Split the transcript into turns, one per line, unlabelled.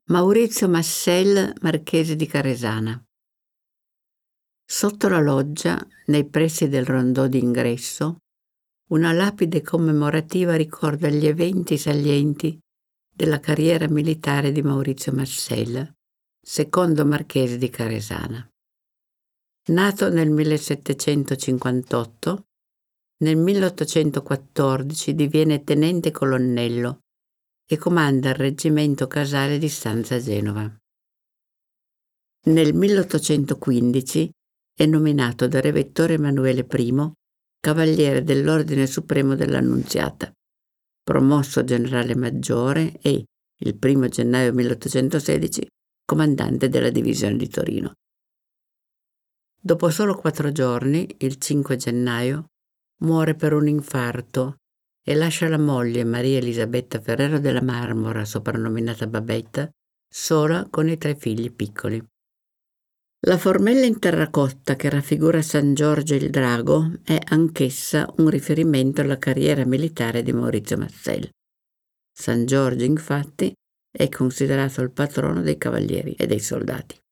Maurizio Massel, marchese di Caresana. Sotto la loggia, nei pressi del rondò d'ingresso, una lapide commemorativa ricorda gli eventi salienti della carriera militare di Maurizio Massel, secondo marchese di Caresana. Nato nel 1758, nel 1814 diviene tenente colonnello e comanda il reggimento casale di Stanza Genova. Nel 1815 è nominato da Re Vittorio Emanuele I Cavaliere dell'Ordine Supremo dell'Annunziata, promosso generale maggiore e, il 1 gennaio 1816, comandante della divisione di Torino. Dopo solo 4 giorni, il 5 gennaio, muore per un infarto e lascia la moglie Maria Elisabetta Ferrero della Marmora, soprannominata Babetta, sola con i 3 figli piccoli. La formella in terracotta che raffigura San Giorgio il Drago è anch'essa un riferimento alla carriera militare di Maurizio Massel. San Giorgio, infatti, è considerato il patrono dei cavalieri e dei soldati.